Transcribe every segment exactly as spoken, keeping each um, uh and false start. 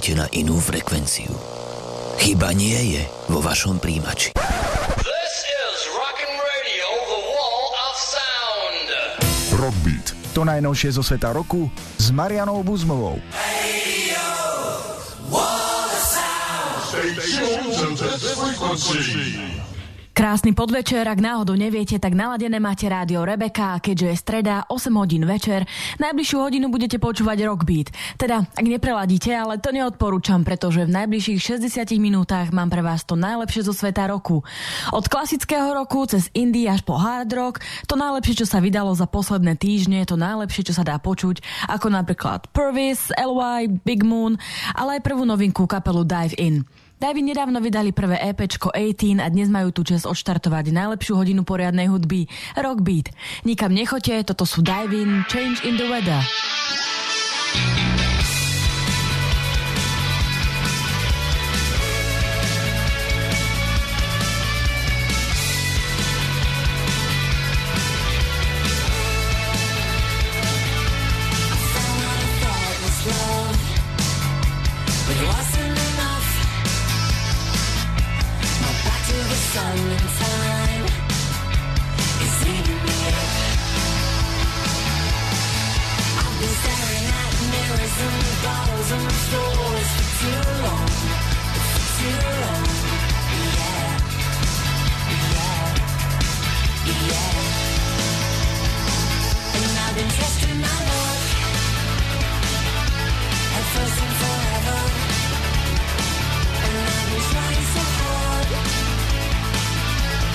prejdete na inú frekvenciu. Chyba nie je vo vašom príjimači. This is Rockin' Radio, the wall of sound. Rockbeat, to najnovšie zo sveta roku s Marianou Buzmovou. Radio, wall of sound. Stay tuned to this frequency. Krásny podvečer, ak náhodou neviete, tak naladené máte rádio Rebeka a keďže je streda, osem hodín večer, najbližšiu hodinu budete počúvať Rockbeat. Teda, ak nepreladíte, ale to neodporúčam, pretože v najbližších šesťdesiatich minútach mám pre vás to najlepšie zo sveta roku. Od klasického roku cez indie až po hard rock, to najlepšie, čo sa vydalo za posledné týždne, to najlepšie, čo sa dá počuť, ako napríklad Purvis, el vaj, Big Moon, ale aj prvú novinku kapelu Dive In. Dive In nedávno vydali prvé EPčko osemnásť a dnes majú tu čas odštartovať najlepšiu hodinu poriadnej hudby Rockbeat. Nikam nechoďte, toto sú Dive In, Change in the Weather. Sun and time is eating me up. I've been staring at mirrors and bottles and stores for too long, for too long. Yeah, yeah, yeah. And I've been trusting my luck at first and forever. And I've been trying so hard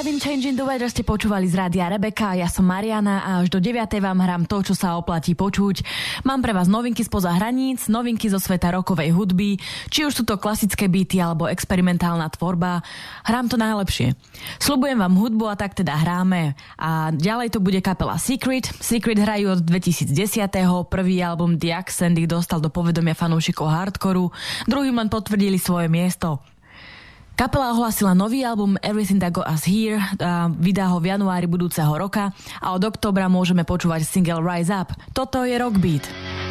I've been changing the weather ste počúvali z rádia Rebeka, ja som Mariana a až do deviatej vám hrám to, čo sa oplatí počuť. Mám pre vás novinky spoza hraníc, novinky zo sveta rockovej hudby, či už sú to klasické beaty alebo experimentálna tvorba. Hrám to najlepšie. Sľubujem vám hudbu a tak teda hráme. A ďalej to bude kapela Secret. Secret hrajú od dvetisícdesať. Prvý album The Accent ich dostal do povedomia fanúšikov hardkoru, druhým len potvrdili svoje miesto. Kapela ohlasila nový album Everything That Got Us Here, a vydá ho v januári budúceho roka a od októbra môžeme počúvať single Rise Up. Toto je Rockbeat.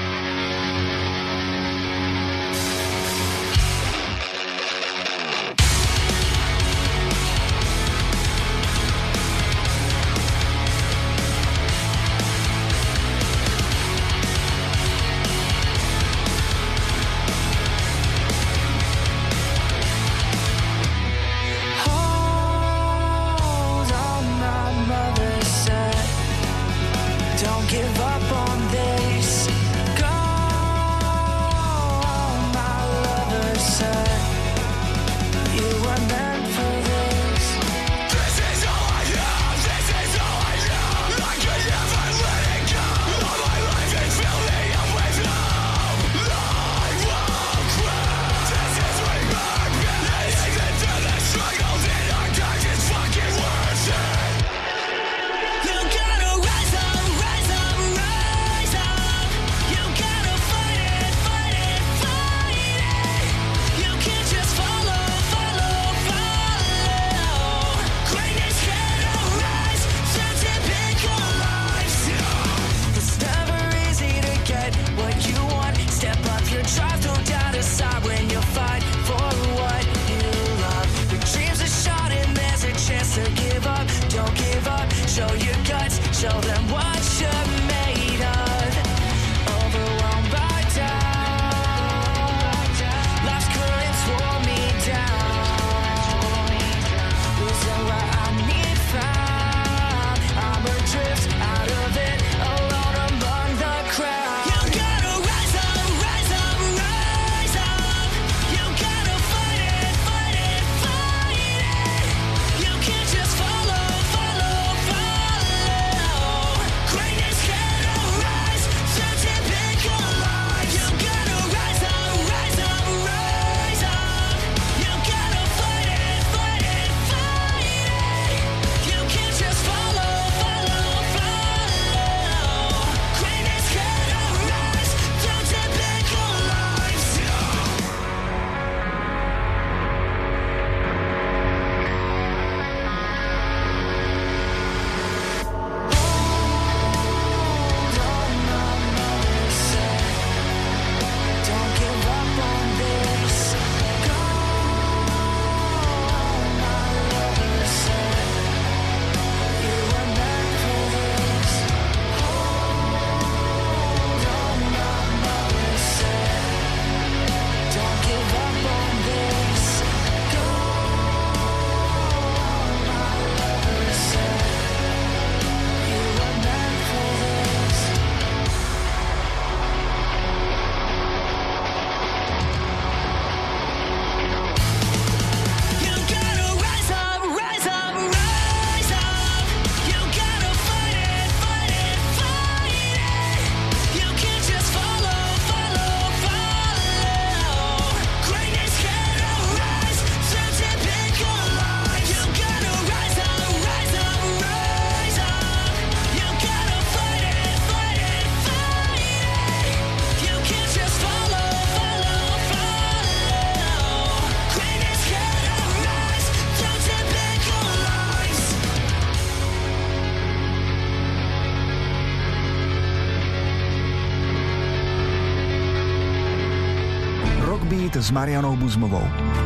S Marianou Buzmovou.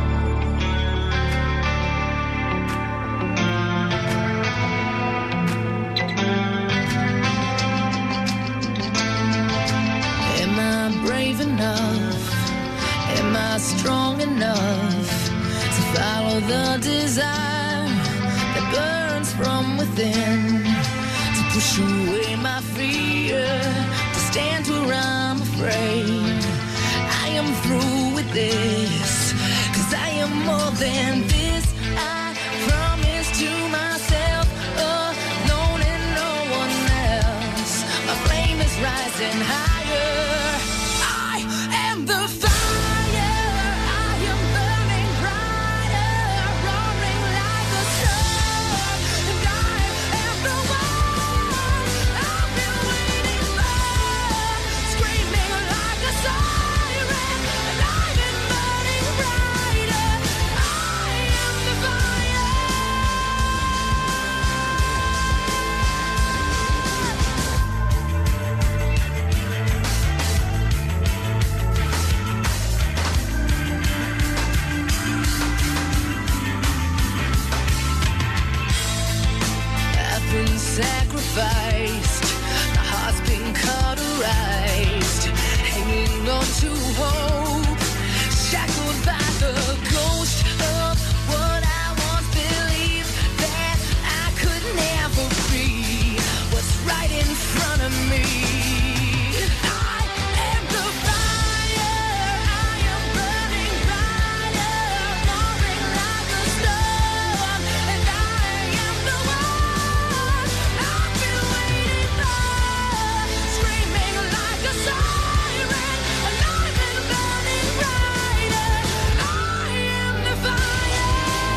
Am I brave enough? Am I strong enough to follow the desire that burns from within? To push away my fear, to stand where I'm afraid. I am through with this, 'cause I am more than this. I promise to myself and higher. I am the fire, I am burning brighter, roaring like a storm, and I am the one I've been waiting for, screaming like a siren, and I've been burning brighter. I am the fire. I've been sacrificed, my heart's been cauterized, hanging on to hope, shackled by the ghost of what I once believed that I could never be, what's right in front of me. I am the fire, I am burning brighter, roaring like a storm, and I am the one I've been waiting for, screaming like a siren, and I've been burning brighter. I am the fire.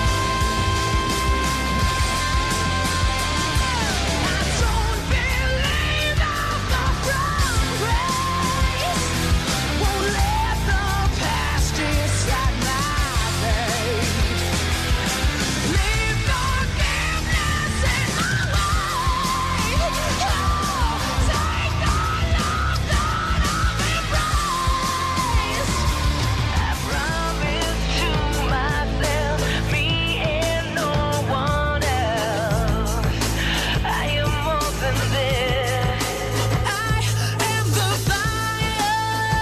I don't believe I've got wrong grace, won't let the past decide my fate. Leave forgiveness in my way. Oh, take the love that I've embraced. I promise to myself, me and no one else. I am more than this. I am the fire.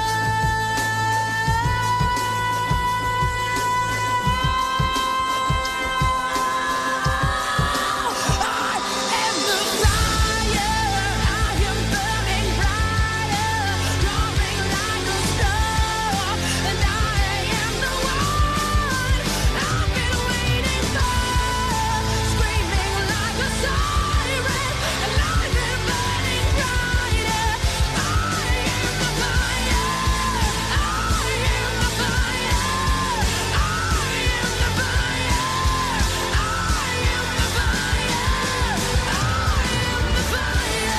I am the fire, I am burning brighter, roaring like a storm, and I am the one I've been waiting for, screaming like a siren, and I've been burning brighter. I am the fire, I am the fire, I am the fire, I am the fire, I am the fire.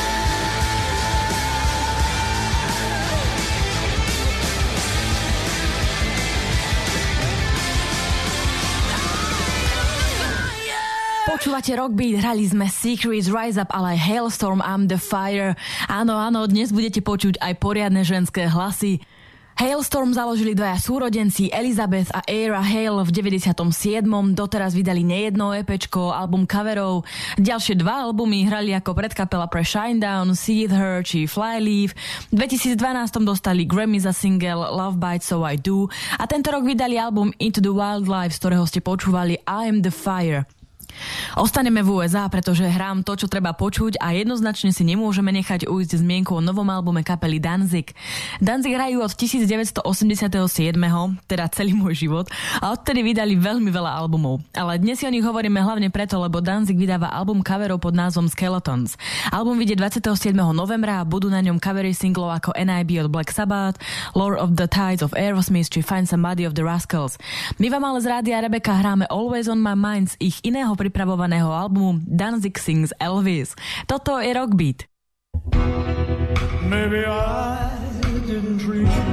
Počúvate Rockbeat, hrali sme Secrets, Rise Up, ale aj Hailstorm, I'm the Fire. Áno, áno, dnes budete počuť aj poriadne ženské hlasy. Hailstorm založili dvaja súrodenci Elizabeth a Era Hale v deväťdesiatom siedmom. Doteraz vydali nejedno EPčko, album coverov. Ďalšie dva albumy hrali ako predkapela pre Shinedown, Seethe Her či Flyleaf. V dvetisícdvanásť dostali Grammy za single Love Bites So I Do a tento rok vydali album Into the Wildlife, z ktorého ste počúvali I Am the Fire. Ostaneme v ú es á, pretože hrám to, čo treba počuť a jednoznačne si nemôžeme nechať ujsť zmienku o novom albume kapely Danzig. Danzig hrajú od devätnásťstoosemdesiatsedem, teda celý môj život, a odtedy vydali veľmi veľa albumov. Ale dnes si o nich hovoríme hlavne preto, lebo Danzig vydáva album coverov pod názvom Skeletons. Album vyjde dvadsiateho siedmeho novembra a budú na ňom covery singlov ako en í bí od Black Sabbath, Lord of the Tides of Aerosmith či Find Somebody of the Rascals. My vám ale z Rádia Rebeka hráme Always on My Mind z ich iného pripravovaného albumu Danzig Sings Elvis. Toto je Rockbeat. Maybe I didn't treat you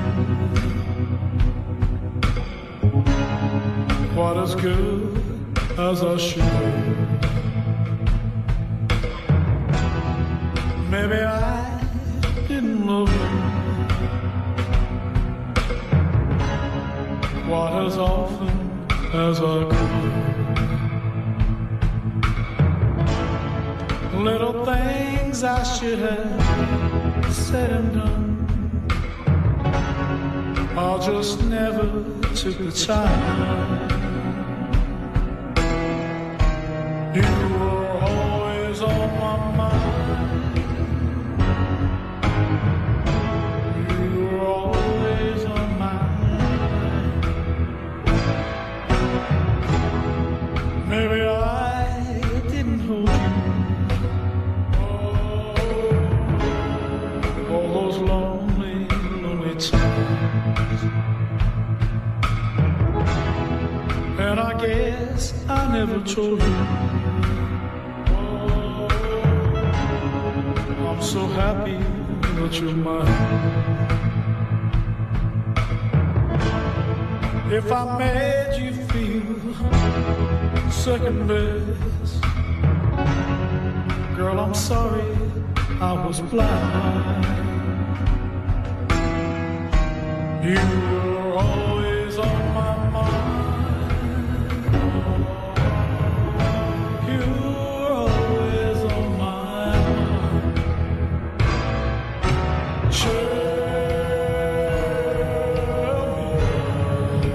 quite as good as I should. Maybe I didn't love you quite as often as I could. Little things I should have said and done, I just never took the time. You were always on my mind. You were always on my mind. Maybe I didn't hold you all those guess I never told you. I'm so happy that you're mine. If I made you feel second best, girl, I'm sorry I was blind. You were always on my mind. You were always on my mind. Tell me,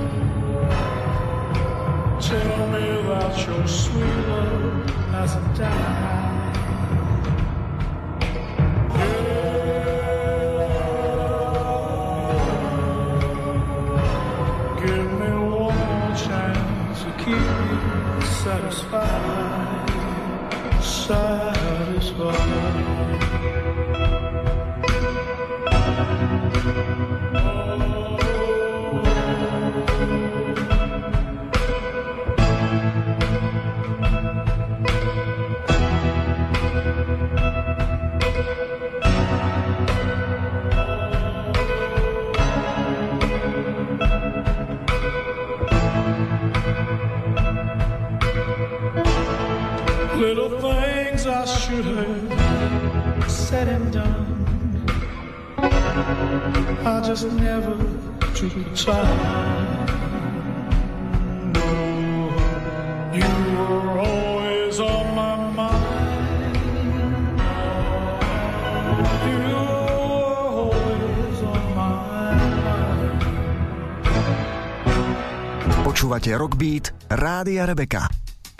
tell me that your sweet love hasn't died. Satisfied, satisfied. Little things I should have said and done, I just never took the time. No, you were always on my mind. You were always on my mind. Počúvate Rockbeat Rádia Rebeka.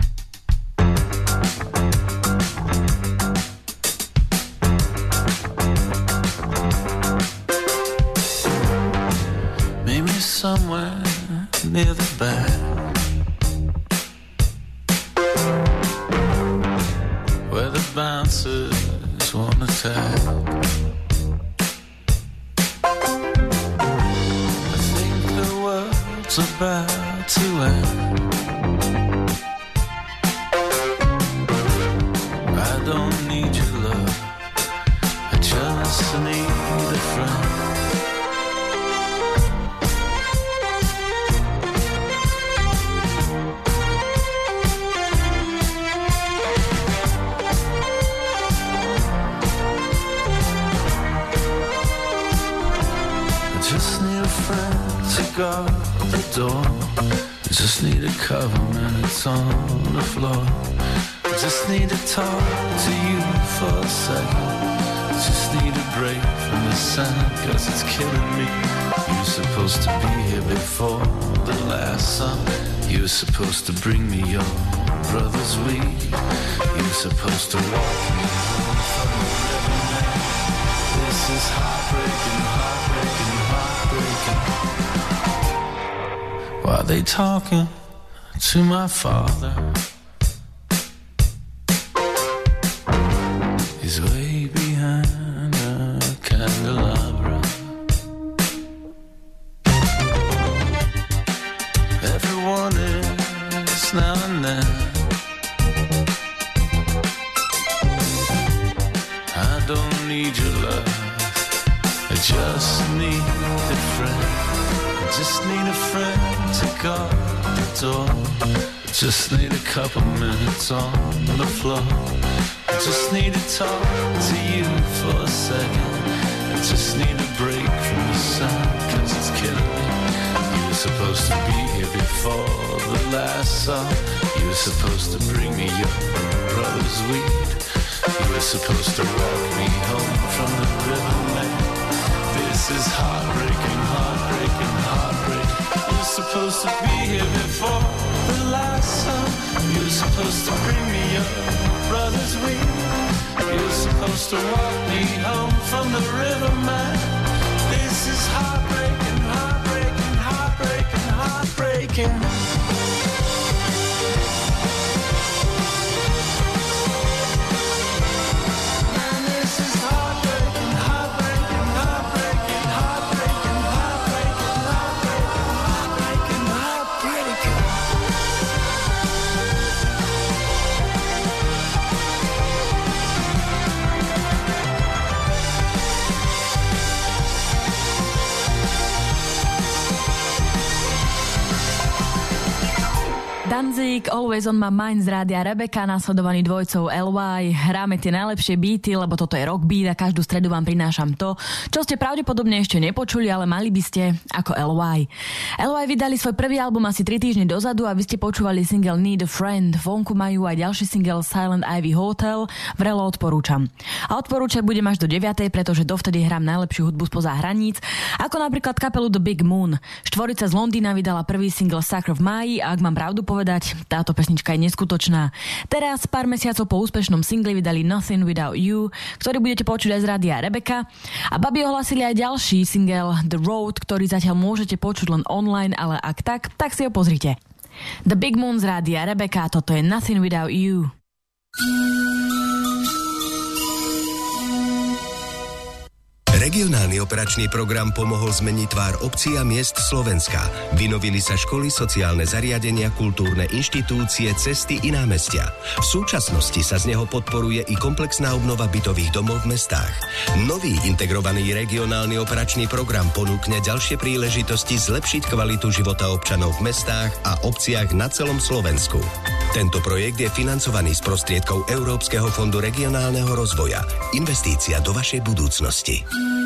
Somewhere near the back, where the bouncers won't attack. I think the world's about to end. I don't need your love, I just need a friend. Guard the door. I just need a cover when it's on the floor. I just need to talk to you for a second. I just need a break from the sun, cause it's killing me. You were supposed to be here before the last sun. You were supposed to bring me your brother's weed. You were supposed to walk me home from the river, man. This is heartbreaking, heartbreaking, heartbreaking. While they talking to my father, he's way behind a candelabra. Everyone is now and then. I don't need your love, I just need a friend. I just need a friend to guard the door. I just need a couple minutes on the floor. I just need to talk to you for a second. I just need a break from the sun, cause it's killing me. You were supposed to be here before the last song. You were supposed to bring me your brother's weed. You were supposed to walk me home from the river, man. This is heartbreaking, heartbreaking, heartbreaking. You're supposed to be here before the last song. You're supposed to bring me your brother's weed. You're supposed to walk me home from the river, man. This is heartbreaking, heartbreaking, heartbreaking, heartbreaking. Danzig, Always on my mind z rádia Rebeka, nasledovaný dvojcov el vaj. Hráme tie najlepšie beaty, lebo toto je rock beat a každú stredu vám prinášam to, čo ste pravdepodobne ešte nepočuli, ale mali by ste ako el vaj. el vaj vydali svoj prvý album asi tri týždne dozadu a vy ste počúvali single Need a Friend. Vonku majú aj ďalší single Silent Ivy Hotel, vrelo odporúčam. A odporúčať budem až do deviatej, pretože dovtedy hrám najlepšiu hudbu spoza hraníc, ako napríklad kapelu The Big Moon. Štvorica z Londýna vydala prvý single Sucker v máji a ak mám pravdu povedať, táto pesnička je neskutočná. Teraz, pár mesiacov po úspešnom single vydali Nothing Without You, ktorý budete počuť aj z rádia Rebeka. A babi ohlasili aj ďalší single The Road, ktorý zatiaľ môžete počuť len online, ale ak tak, tak si ho pozrite. The Big Moon z rádia Rebeka, toto je Nothing Without You. Regionálny operačný program pomohol zmeniť tvár obcí a miest Slovenska. Vynovili sa školy, sociálne zariadenia, kultúrne inštitúcie, cesty i námestia. V súčasnosti sa z neho podporuje i komplexná obnova bytových domov v mestách. Nový integrovaný regionálny operačný program ponúkne ďalšie príležitosti zlepšiť kvalitu života občanov v mestách a obciach na celom Slovensku. Tento projekt je financovaný z prostriedkov Európskeho fondu regionálneho rozvoja. Investícia do vašej budúcnosti.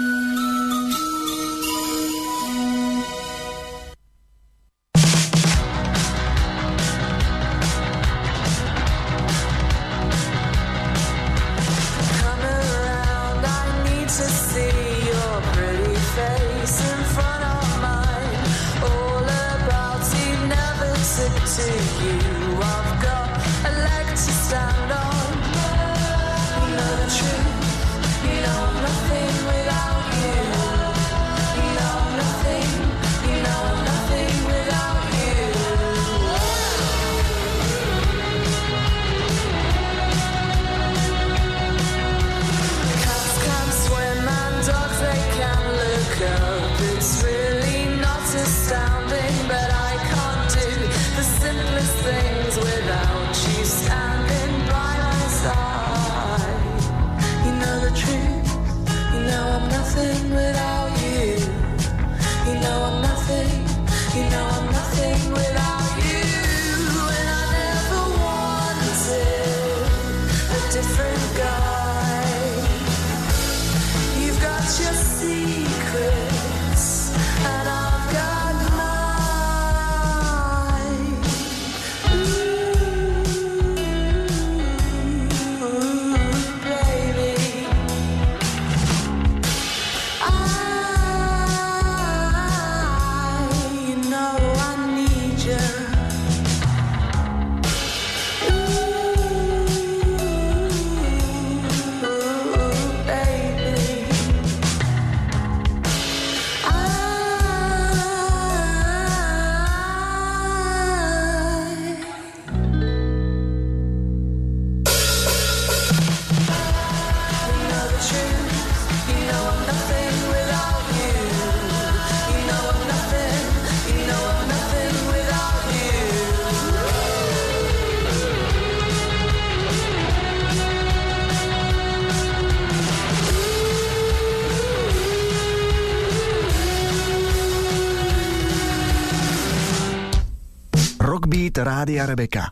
Rockbeat Rádia Rebeka.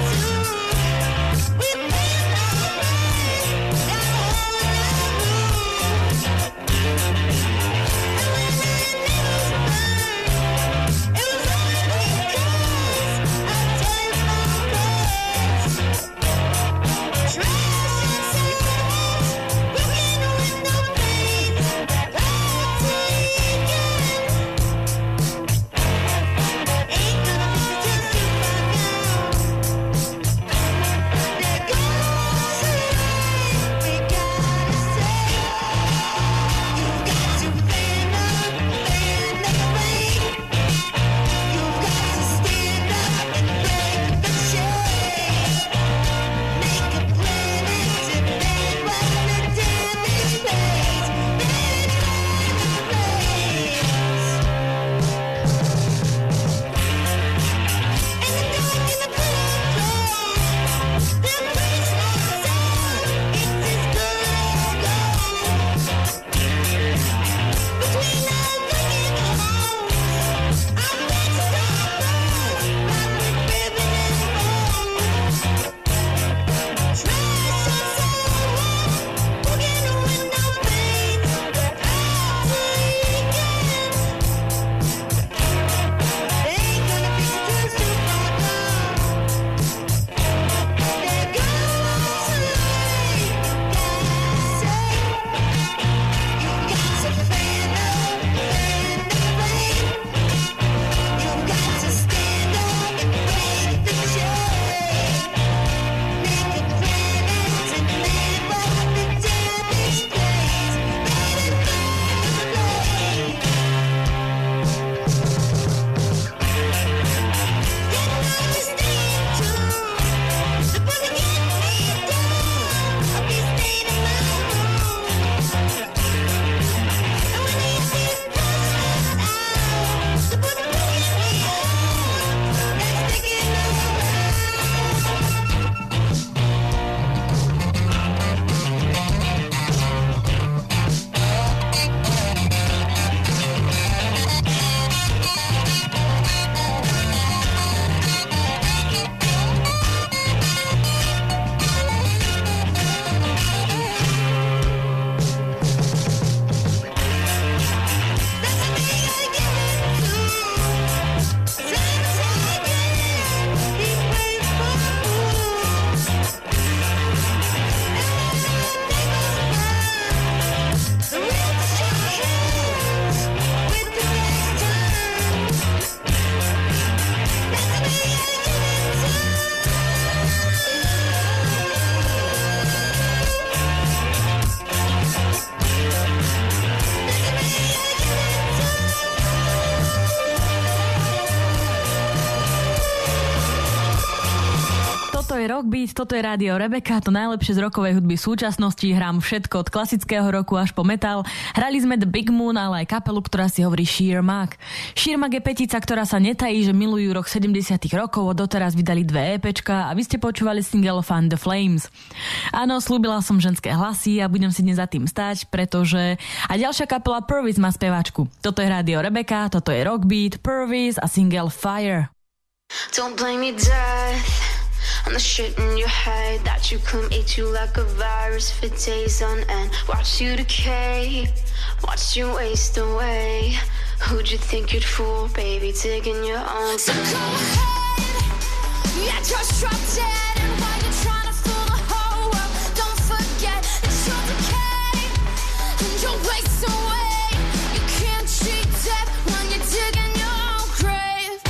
Ooh. Beat, toto je rádio Rebeka, to najlepšie z rokovej hudby v súčasnosti, hrám všetko od klasického roku až po metal. Hrali sme The Big Moon, ale aj kapelu, ktorá si hovorí Sheer Mag. Sheer Mag je petica, ktorá sa netají, že milujú rok sedemdesiatych rokov, a doteraz vydali dve EPčka a vy ste počúvali single Fan the Flames. Áno, slúbila som ženské hlasy a budem si dnes za tým stať, pretože aj ďalšia kapela Purvis má speváčku. Toto je rádio Rebeka, toto je Rockbeat, Purvis a single Fire. Don't blame me, death, on the shit in your head that you couldn't eat you like a virus for days on end. Watch you decay, watch you waste away. Who'd you think you'd fool, baby, digging your own so go ahead, yeah, just drop dead. And while you're trying to fool the whole world, don't forget that you'll decay and you'll waste away. You can't cheat death when you're digging your own grave.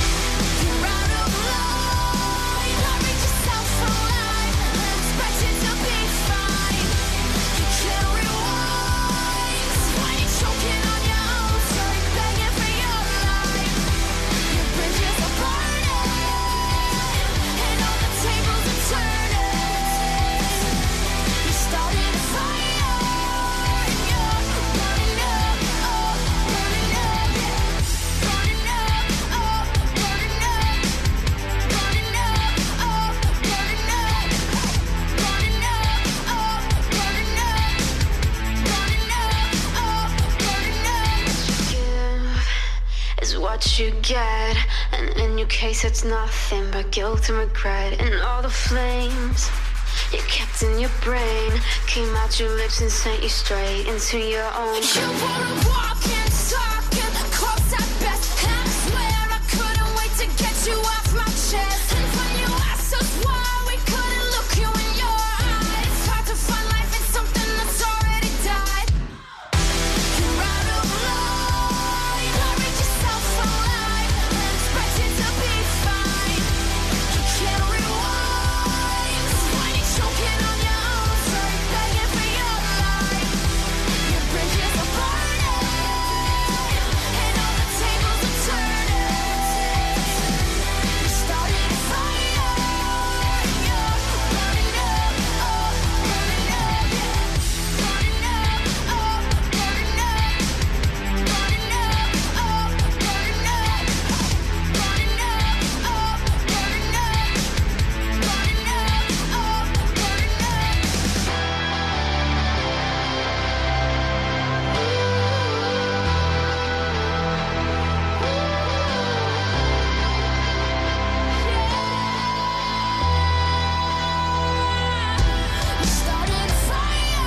What you get, and in your case it's nothing but guilt and regret. And all the flames you kept in your brain came out your lips and sent you straight into your own. You wanna walk and talk and close at best, and I swear I couldn't wait to get you off my chest. And when you asked us why we couldn't look you in your eyes, it's hard to find life in something that's already died. You're out of line, hurry yourself alive and expect it to be fine. You can't rewind when you're choking on your own, so you're begging for your life. Your bridges are burning and all the tables are turning. You started a fire, you're burning up, oh, burning up, yeah. Burning up, oh, burning up. Burning up, oh, burning up. Burning up, oh, burning up. Burning up, oh, burning up. You started a fire.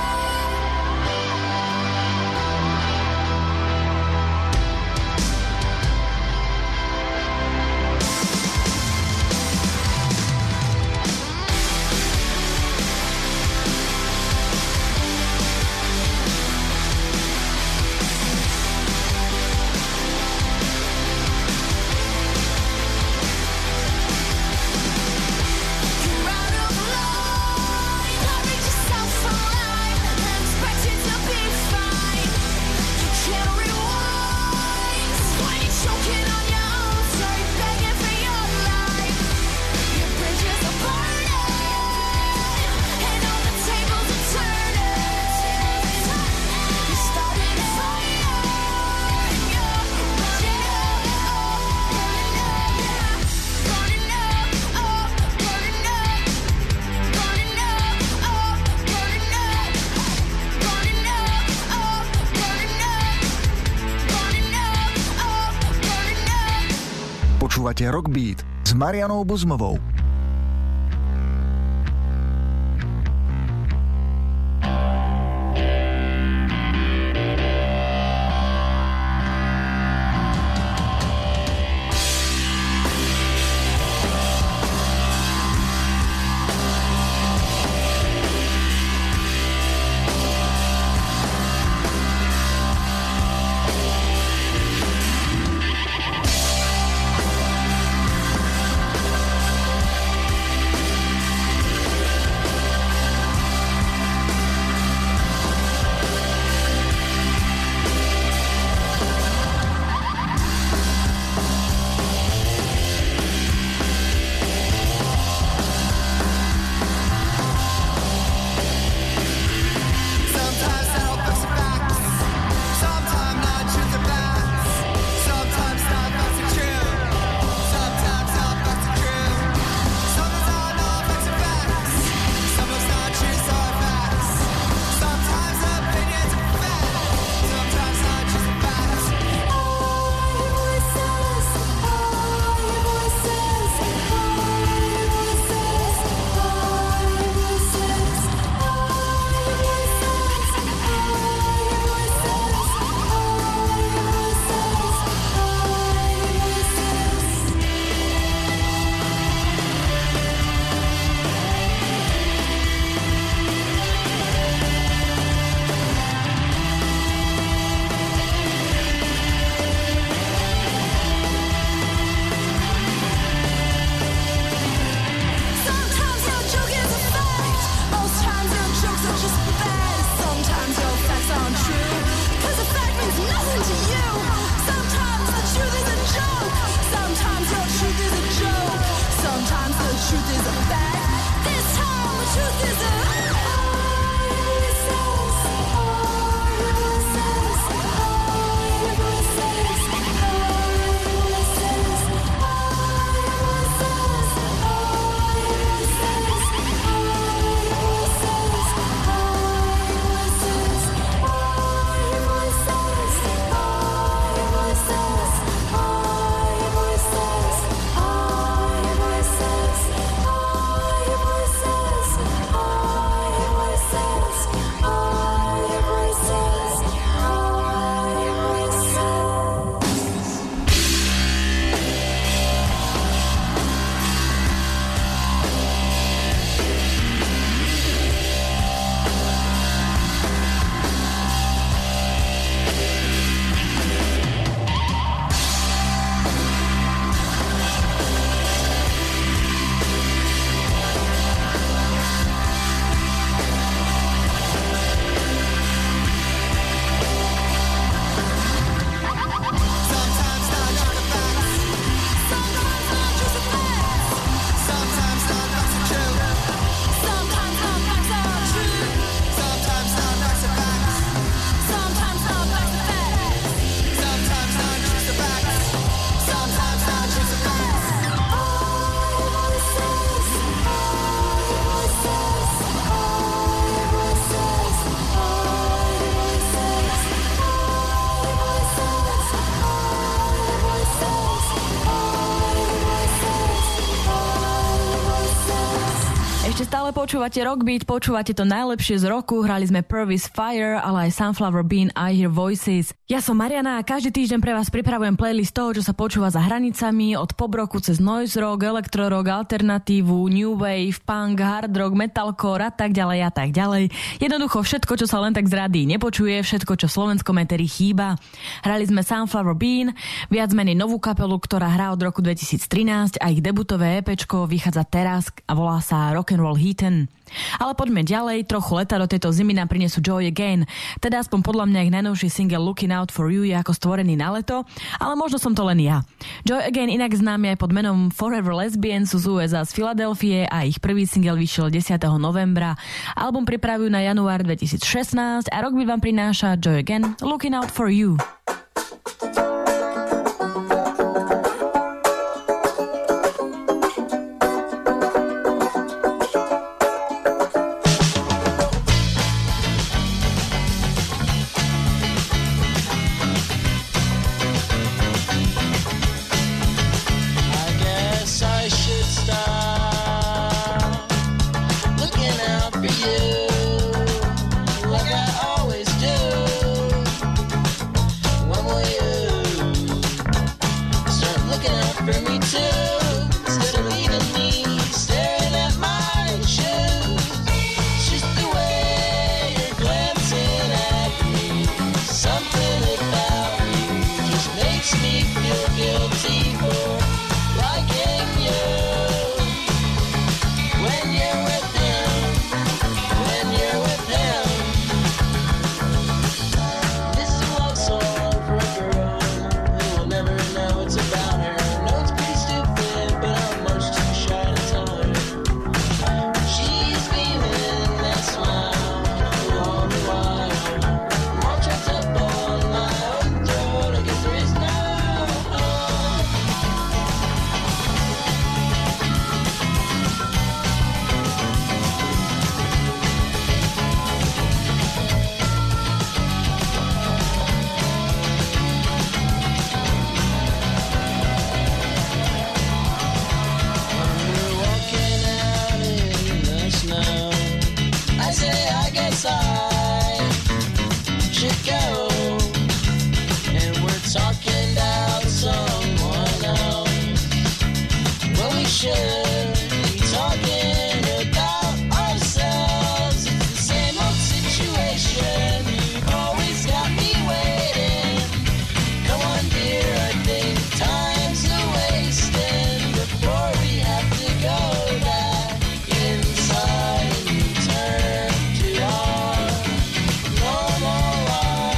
You're out of line, hurry yourself alive and expect it to be fine. You can't rewind when you're choking on your own, so you're begging for your life. Your bridges are burning and all the tables are turning. You started a fire, you're burning up, oh, burning up, yeah. Burning up, oh, burning up. Burning up, oh, burning up. Burning up, oh, burning up. Burning up, oh, burning up. Počúvate Rockbeat s Marianou Buzmovou. you. Sometimes the truth is a joke. Sometimes your truth is a joke. Sometimes the truth is a fact. This time the truth is a Počúvate Rockbeat, počúvate to najlepšie z roku, hrali sme Purvis Fire, ale aj Sunflower Bean, I Hear Voices. Ja som Mariana a každý týždeň pre vás pripravujem playlist toho, čo sa počúva za hranicami, od pop roku cez noise rock, elektrorock, alternatívu, new wave, punk, hard rock, metalcore a tak ďalej a tak ďalej. Jednoducho všetko, čo sa len tak z rádií nepočuje, všetko, čo v slovenskom éteri chýba. Hrali sme Sunflower Bean, viac menej novú kapelu, ktorá hrá od roku dvetisíctrinásť a ich debutové EPčko vychádza teraz a volá sa Rock'n'Roll Heathen. Ale poďme ďalej, trochu leta do tejto zimy nám prinesú Joy Again, teda aspoň podľa mňa ich najnovší single Looking Out For You je ako stvorený na leto, ale možno som to len ja. Joy Again inak známy aj pod menom Forever Lesbian, sú z ú es á z Filadelfie a ich prvý single vyšiel desiateho novembra. Album pripravujú na január dvetisícšestnásť a Rockbeat vám prináša Joy Again, Looking Out For You. Normal life.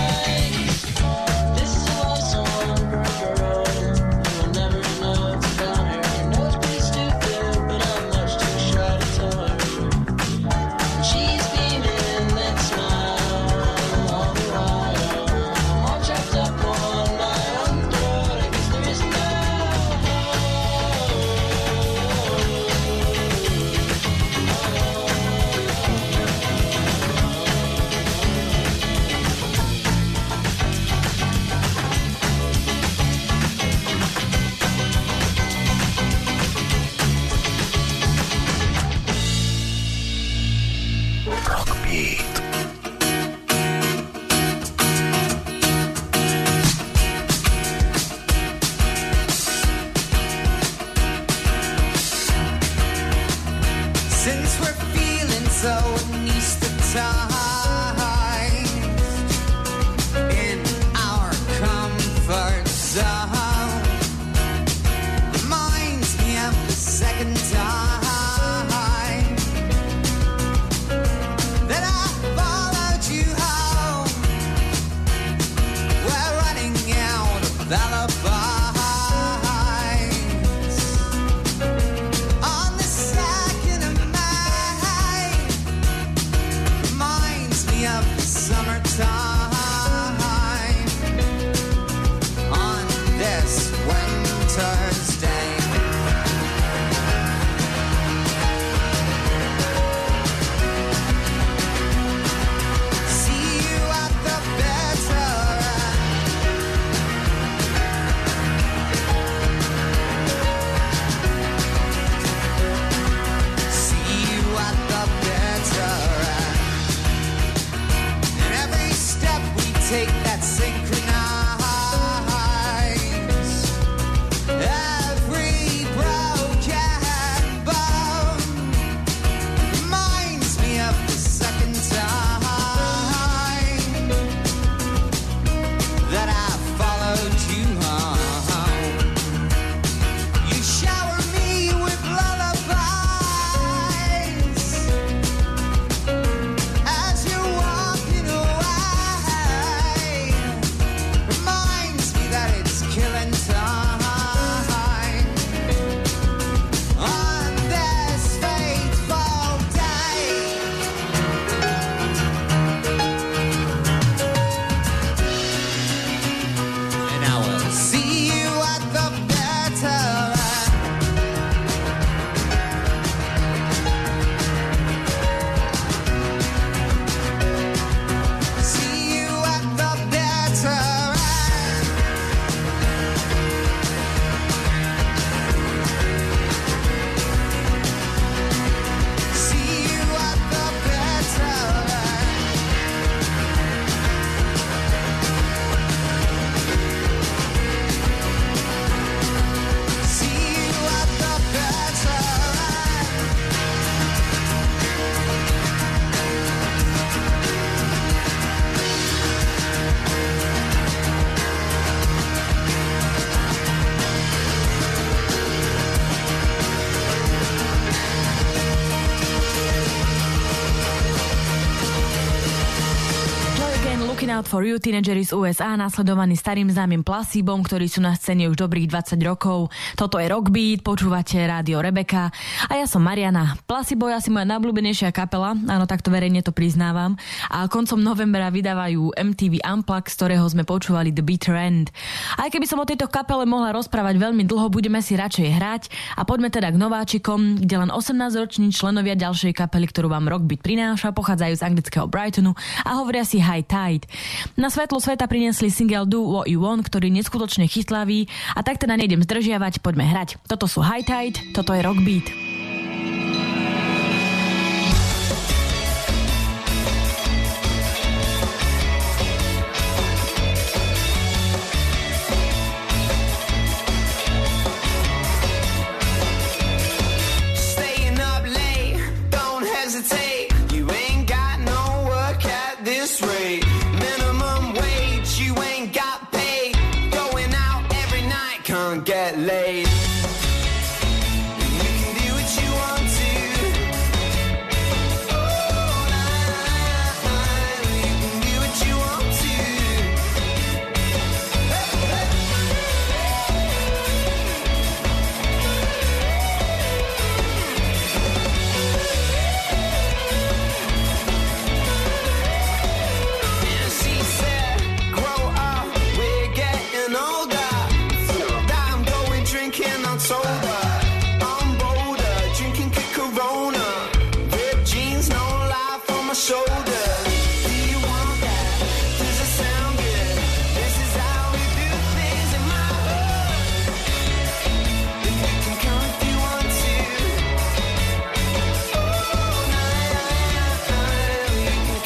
Beat. Since we're feeling so anesthetized in our comfort zone, reminds me of the second time that I followed you home. We're running out of alibis. Take that synchronized. Every broken bone reminds me of the second time that I followed you home. You shower me with lullabies as you're walking away. Killing time on this fateful day. And I will see you at the better end. See you at the better end. Looking Out for You, tínedžeri z ú es á, nasledovaný starým známym Placebom, ktorí sú na scéne už dobrých dvadsať rokov. Toto je Rockbeat, počúvate rádio Rebeka a ja som Mariana. Placebo je asi moja najobľúbenejšia kapela, áno, takto verejne to priznávam. A koncom novembra vydávajú em tí ví Unplugged, z ktorého sme počúvali The Bitter End. Aj keby som o tejto kapele mohla rozprávať veľmi dlho, budeme si radšej hrať a poďme teda k nováčikom, kde len osemnásťroční členovia ďalšej kapely, ktorú vám Rockbeat prináša, pochádzajú z anglického Brightonu a hovoria si High Tide. Na svetlo sveta priniesli single Do What You Want, ktorý je neskutočne chytlavý a tak teda nejdem zdržiavať, poďme hrať. Toto sú High Tide, toto je Rockbeat. Get laid. You can do what you want to. Oh, nah, nah, you can do what you want to. Hey, hey. And she said, grow up, we're getting older. Drinking on sober, I'm bolder, drinking Corona, ripped jeans, no life on my shoulders. Do you want that? Does it sound good? This is how we do things in my hood. If you can come if you want to. Oh, nah, nah, nah, you can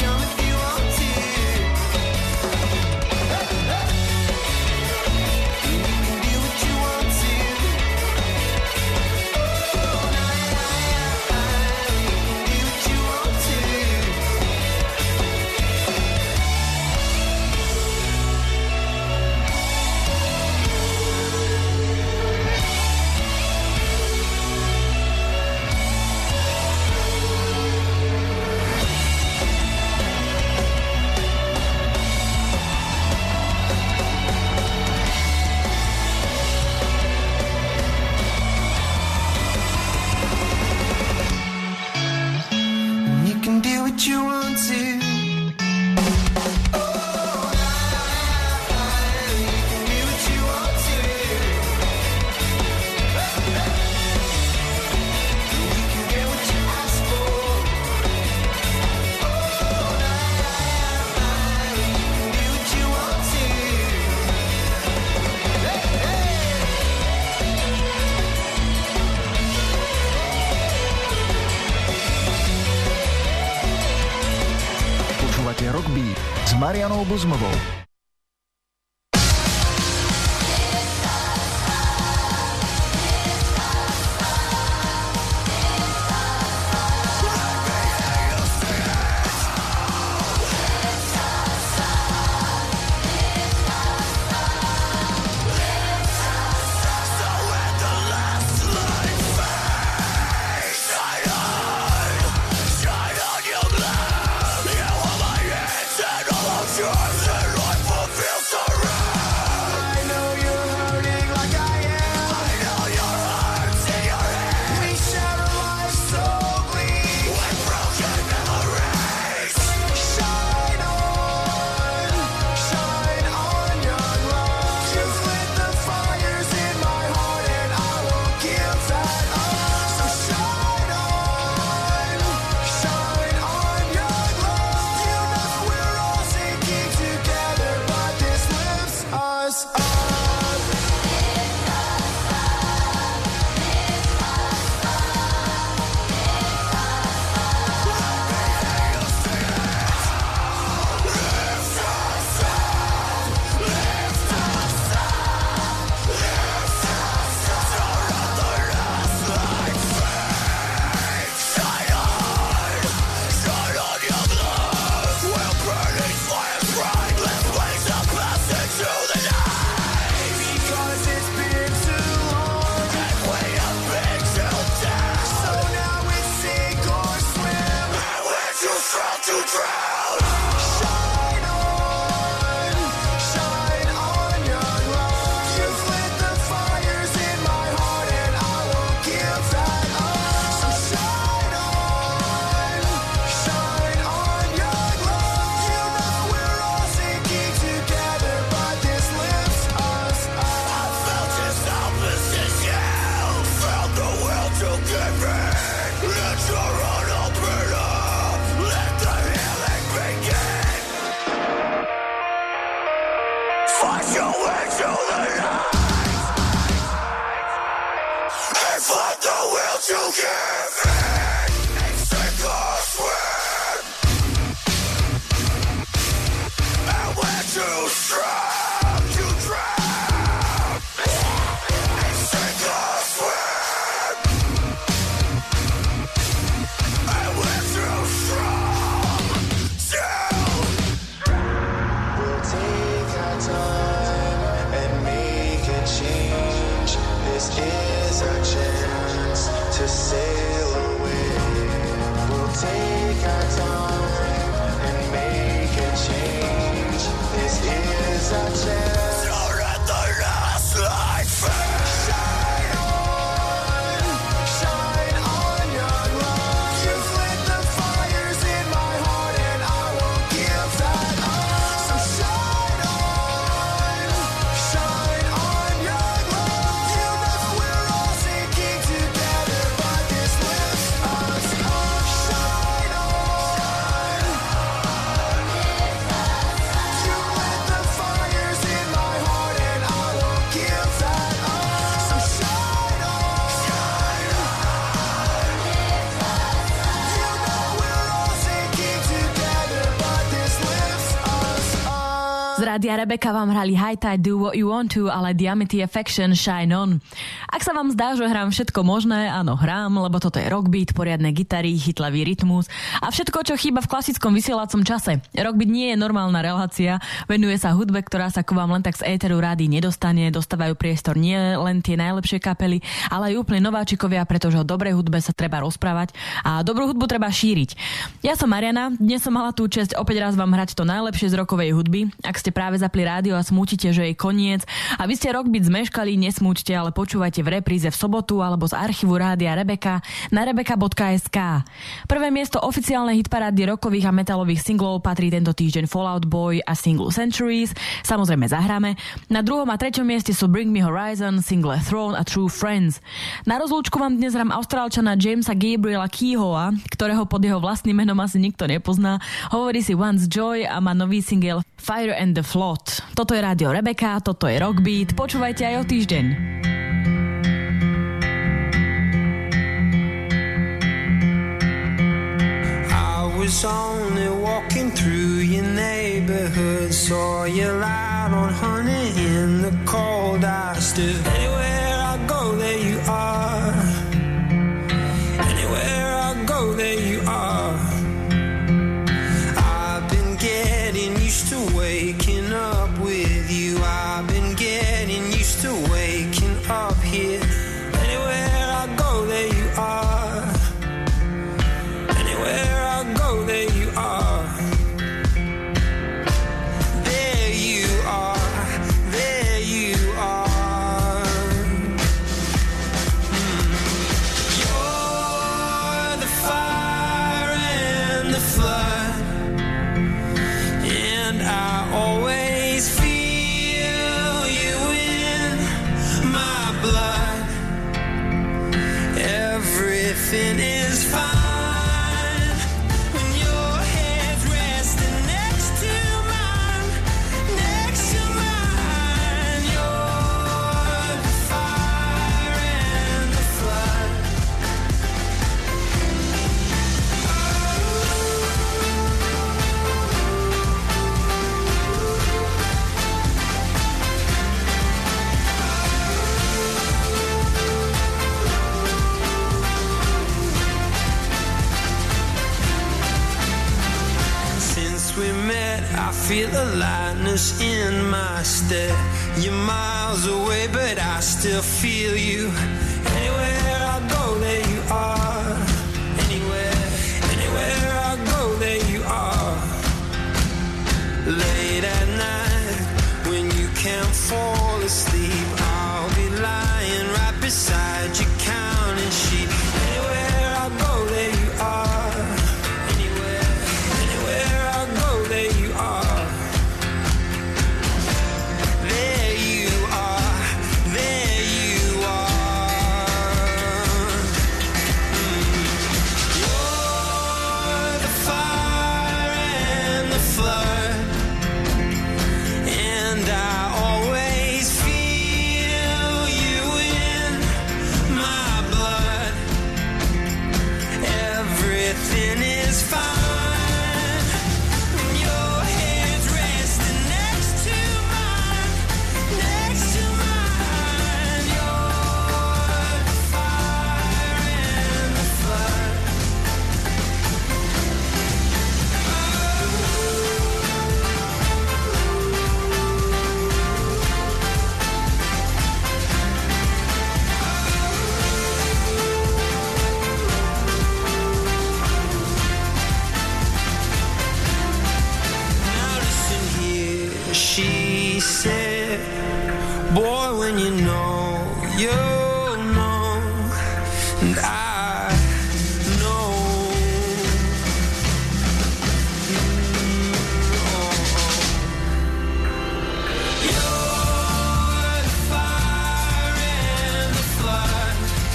Počúvate Rockbeat s Marianou Buzmovou. Z Rádia Rebeka vám hrali High Tide, Do What You Want To, ale Diamity Affection, Shine On. Ak sa vám zdá, že hrám všetko možné, áno, hrám, lebo toto je rockbeat, poriadne gitary, chytlavý rytmus a všetko, čo chýba v klasickom vysielacom čase. Rockbeat nie je normálna relácia, venuje sa hudbe, ktorá sa k vám len tak z éteru rády nedostane, dostávajú priestor nie len tie najlepšie kapely, ale aj úplne nováčikovia, pretože o dobrej hudbe sa treba rozprávať a dobrú hudbu treba šíriť. Ja som Mariana, dnes som mala tú česť opäť raz vám hrať to najlepšie z rockovej hudby. Ak ste práve zapli rádio a smútite, že je koniec a vy ste rockbeat zmeškali, nesmúťte, ale počúvajte v repríze v sobotu alebo z archívu Rádia Rebeka na rebeka bodka es ká. Prvé miesto oficiálnej hitparády rockových a metalových singlov patrí tento týždeň Fall Out Boy a single Centuries, samozrejme zahráme. Na druhom a treťom mieste sú Bring Me Horizon, single Throne a True Friends. Na rozlúčku vám dnes hrám Austrálčana Jamesa Gabriela Kehoa, ktorého pod jeho vlastným menom asi nikto nepozná. Hovorí si Once Joy a má nový single Fire and the Float. Toto je Rádio Rebeka, toto je Rockbeat, počúvajte aj o týždeň. I was only walking through your saw you loud on honey in the cold. I still, anywhere I go, there you are. Anywhere I go, there you are. I've been getting used to waking up with you. I've been getting used to waking up here. Anywhere I go, there you are. Anywhere I go, there you are. There you are. There you are. Mm. You're the fire and the flood, and I always feel you in my blood. Everything is fine. I feel the lightness in my step. You're miles away, but I still feel you. Anywhere I go, there you are. Anywhere, anywhere I go, there you are. Late at night, when you can't fall asleep, I'll be lying right beside you, counting sheep. Anywhere I go, there you are. Anywhere, anywhere I go, there you are. She said, boy, when you know, you'll know, and I know. Mm, oh, oh. You're the fire and the flood,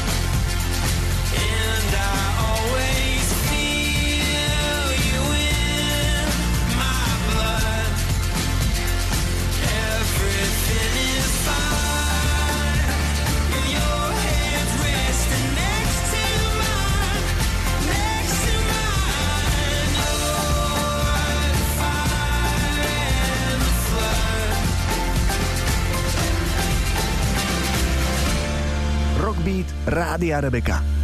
and I always feel you in my blood. Everything is fine when your head's resting next to mine, next to mine. You're the fire and the flood. Rockbeat Rádia Rebeka.